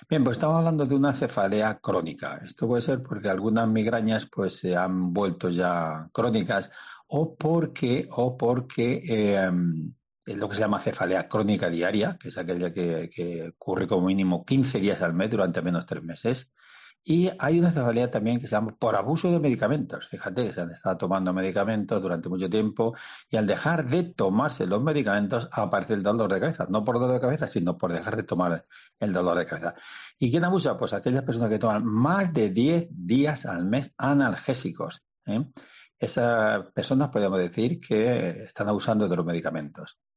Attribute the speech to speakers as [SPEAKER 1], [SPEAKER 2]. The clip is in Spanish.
[SPEAKER 1] Bien, pues estamos hablando de una cefalea crónica. Esto puede ser porque algunas migrañas pues se han vuelto ya crónicas o porque es lo que se llama cefalea crónica diaria, que es aquella que ocurre como mínimo 15 días al mes durante menos 3 meses. Y hay una cefalea también que se llama por abuso de medicamentos. Fíjate que se han estado tomando medicamentos durante mucho tiempo y al dejar de tomarse los medicamentos aparece el dolor de cabeza. No por dolor de cabeza, sino por dejar de tomar el dolor de cabeza. ¿Y quién abusa? Pues aquellas personas que toman más de 10 días al mes analgésicos, ¿eh? Esas personas podemos decir que están abusando de los medicamentos.